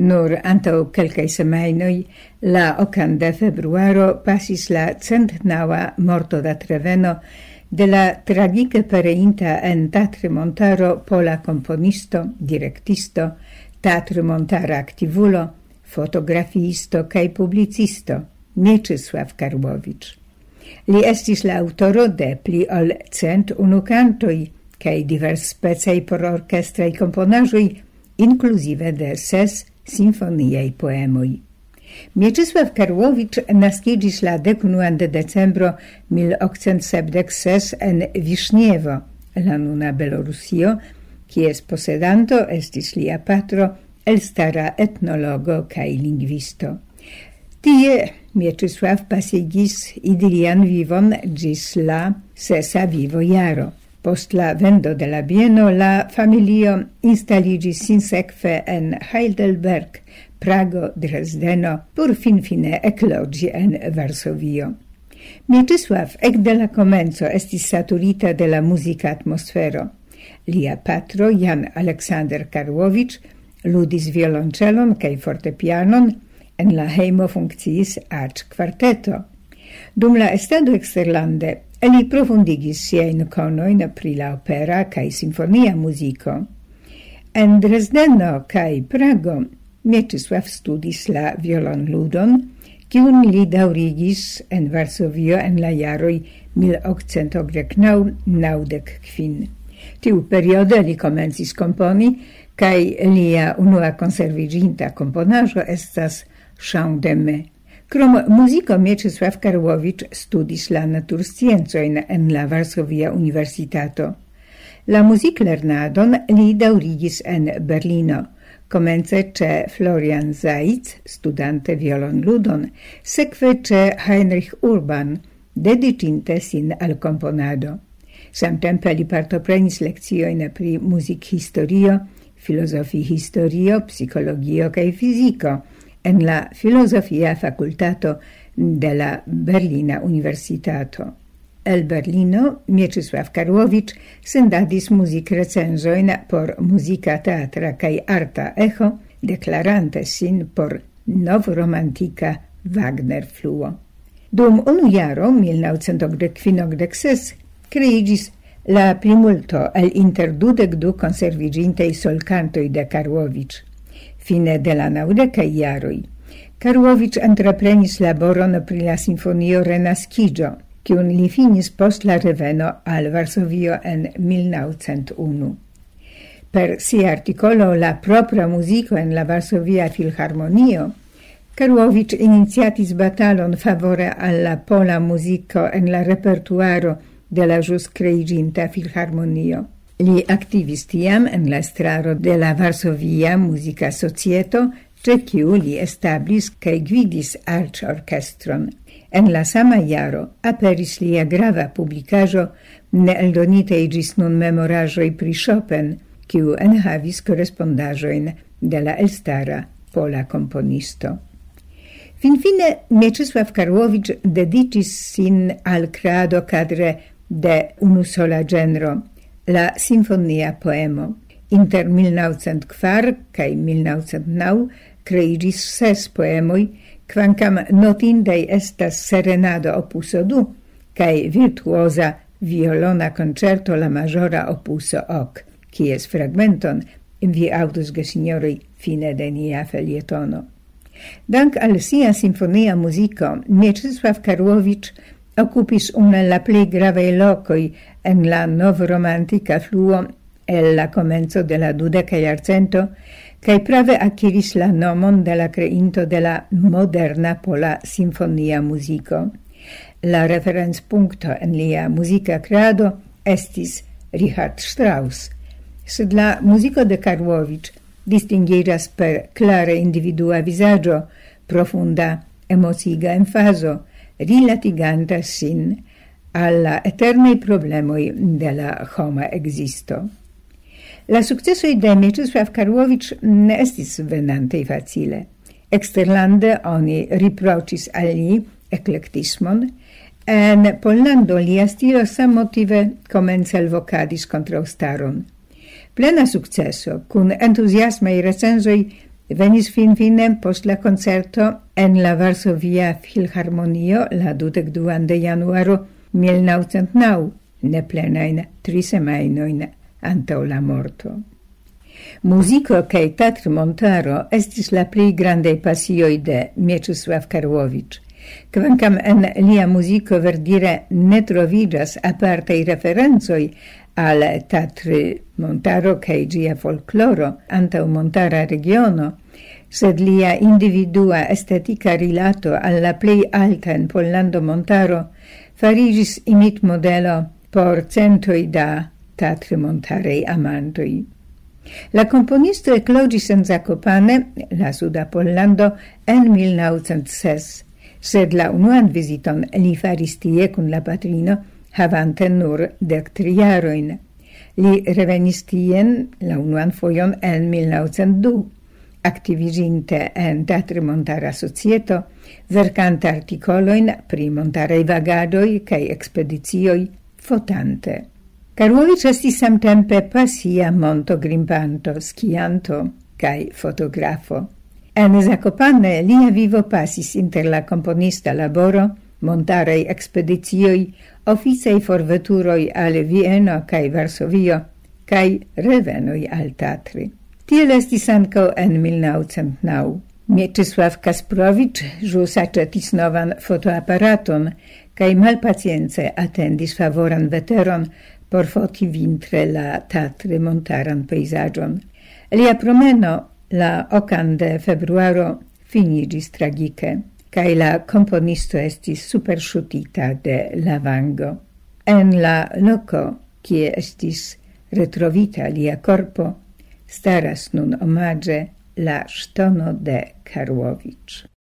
Nur antau kelkaj semajnoj, la 8 de februaro pasis la centnaŭa morto da Treveno de la tragike pereinta en Teatrmontaro pola komponisto, direktisto, teatrmontara aktivulo, fotografiisto kaj publicisto Mieczysław Karłowicz. Li estis la autoro de pli ol 101 kantoj kaj diversspecaj por orkestraj komponaĵoj, inkluzive de 6 sinfoniaj poemoj. Mieczysław Karłowicz naskiĝis la 19 de decembro 1876 en Wiszniewo, la nuna Belorusio, kies posedanto estis lia patro, elstara etnologo kaj lingvisto. Tie Mieczysław pasigis idilian vivon ĝis la 6. vivojaro. Post la vendo de la bieno la familio instaligis sinsekve en Heidelberg, Prago, Dresdeno, por finfine ekloĝi en Varsovio. Mieczysław ekde la komenco estis saturita de la muzika atmosfero. Lia patro, Jan Aleksander Karłowicz, ludis violoncelon kaj fortepianon, en la hejmo funkciis aĉ kvarteto. Dum la estado eksterlande li profundigis siajn konojn pri la opera kaj simfonia muziko. En Dresdeno kaj Prago Mieczysław studis la violonludon, kiun li daŭrigis en Varsovio en la jaroj 1899-90. Tiu periode li komencis komponi, kaj lia unua konserviĝinta komponaĵo estas Chant de Mai. Krom muziko Mieczysław Karłowicz studis la natursciencojn en la Varsovia Universitato. La muziklernadon li daŭrigis en Berlino, komence ĉe Florian Zeitz, studante violonludon, sekve ĉe Heinrich Urban, dediĉinte sin al komponado. Samtempe li partoprenis lekciojn pri muzikhistorio, filozofihistorio, psikologio kaj fiziko en la filozofia fakultato de la Berlina Universitato. El Berlino Mieczysław Karłowicz sendadis muzikrecenzojn por muzika teatra kaj arta echo, deklarante sin por novromantika Wagner-fluo. Dum unu jaro 1995-96 kreiĝis la plimulto el inter 22 konserviĝintaj solkantoj de Karłowicz. Fine de la 90-kaj jaroj Karłowicz entreprenis laboron pri la simfonio Renaskiĝo, kiun li finis post la reveno al Varsovio en 1901. Per sia artikolo La propra muziko en la Varsovia Filharmonio, Karłowicz iniciatis batalon favore alla pola muziko en la repertuaro de la ĵus kreiĝinta Filharmonio. Li aktivis tiam en la estraro de la Varsovia Muzika Societo, ĉe kiu li establis kaj gvidis arĉorkestron. En la sama jaro aperis lia grava publikaĵo neeldonitaj ĝis nun memoraĵoj pri Chopin, kiu enhavis korespondaĵojn de la elstara pola komponisto. Finfine Mieczysław Karłowicz dediĉis sin al kreado kadre de unusola genro, la sinfonia poemo. Inter 1904 kaj 1909 kreiĝis 6 poemoj, kvankam notindaj estas Serenado opuso 2 kaj virtuoza violona concerto la majora opuso 8, kies fragmenton vi aŭdus gesinjoroj fine de nia felietono. Dank al sia sinfonia muziko, Mieczysław Karłowicz okupis unu el la plej gravaj lokoj en la novromantika fluo el la komenco de la 20. jarcento kaj prave akiris la nomon de la kreinto de la moderna pola sinfonia muziko. La referencpunkto en lia muzika kreado estis Richard Strauss. Sed la muziko de Karłowicz distingiĝas per klare individua vizaĝo, profunda emociga emfazo, rilatiganta sin alla eternei problemoi de la homa existo. La successoi de Mieczysław Karłowicz ne estis venantei facile. Exterlande oni riprocis al li eklektismon, en Pollando lia stilo sammotive komence alvokadis kontraŭstaron. Plena successo, kun entuziasmaj recenzoj, Venis fine post la concerto en la Varsovia Filharmonio la 22 de januaro 1909, ne plenain 3 semainoin antau la morto. Musico cae teatrmontaro estis la pli grandei passioi de Mieczysław Karłowicz. Kvankam en lia musico verdire ne trovigas apartei referenzoi al teatrmontaro cae gia folkloro antau montara regiono, sed lia individua estetica rilato alla plei alta en Pollando montaro farigis imit modelo por centoi da teatrmontarei amantoi. La componisto eclogis en Zakopane, la suda Pollando, en 1906, sed la unuan visiton li faris tie cun la patrino, havante nur 13 jaroin. Li revenis tien la unuan foion en 1902, activiginte en Teatrmontara Societo, vercante articoloin pri montarei vagadoi cae expedicioi, fotante. Karłowicz estis samtempe pasia montogrimpanto, skianto cae fotografo. En Zakopane lia vivo pasis inter la componista laboro, montarei expedicioi, officei forveturoi al Vieno cae Varsovio, cae revenoi al teatri. Tiel estis anco en 1909. Mieczysław Kasprowicz jus accetis novan fotoaparaton, cae malpacience attendis favoran veteron por foti vintre la teatre montaran peisagion. Lia promeno la 8 de februaro finigis tragice, cae la componisto estis superŝutita de lavango. En la loco, kie estis retrovita lia corpo, staras nun omage la ŝtono de Karłowicz.